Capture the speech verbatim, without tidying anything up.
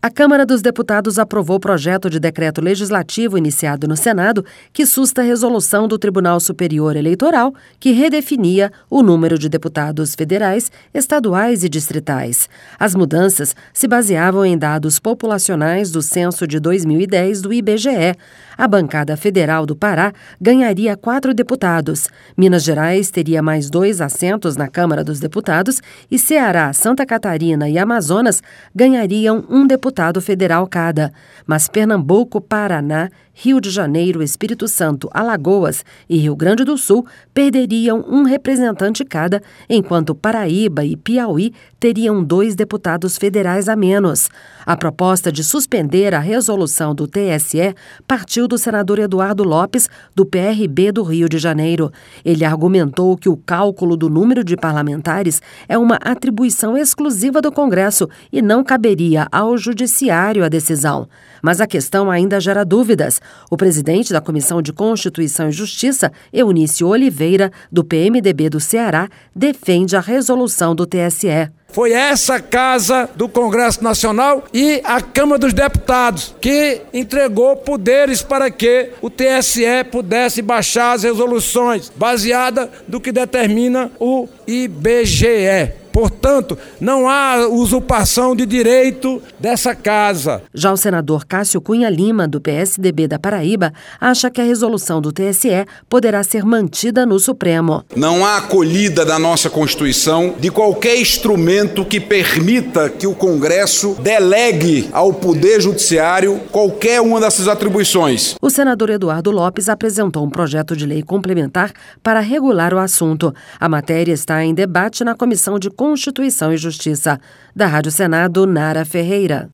A Câmara dos Deputados aprovou o projeto de decreto legislativo iniciado no Senado que susta a resolução do Tribunal Superior Eleitoral que redefinia o número de deputados federais, estaduais e distritais. As mudanças se baseavam em dados populacionais do censo de dois mil e dez do I B G E. A bancada federal do Pará ganharia quatro deputados. Minas Gerais teria mais dois assentos na Câmara dos Deputados e Ceará, Santa Catarina e Amazonas ganhariam um deputado. deputado federal cada, mas Pernambuco, Paraná, Rio de Janeiro, Espírito Santo, Alagoas e Rio Grande do Sul perderiam um representante cada, enquanto Paraíba e Piauí teriam dois deputados federais a menos. A proposta de suspender a resolução do T S E partiu do senador Eduardo Lopes, do P R B do Rio de Janeiro. Ele argumentou que o cálculo do número de parlamentares é uma atribuição exclusiva do Congresso e não caberia ao Judiciário a decisão. Mas a questão ainda gera dúvidas. O presidente da Comissão de Constituição e Justiça, Eunício Oliveira, do P M D B do Ceará, defende a resolução do T S E. Foi essa Casa do Congresso Nacional e a Câmara dos Deputados que entregou poderes para que o T S E pudesse baixar as resoluções baseada no que determina o I B G E. Portanto, não há usurpação de direito dessa casa. Já o senador Cássio Cunha Lima, do P S D B da Paraíba, acha que a resolução do T S E poderá ser mantida no Supremo. Não há acolhida da nossa Constituição de qualquer instrumento que permita que o Congresso delegue ao Poder Judiciário qualquer uma dessas atribuições. O senador Eduardo Lopes apresentou um projeto de lei complementar para regular o assunto. A matéria está em debate na Comissão de Constituição e Justiça. Da Rádio Senado, Nara Ferreira.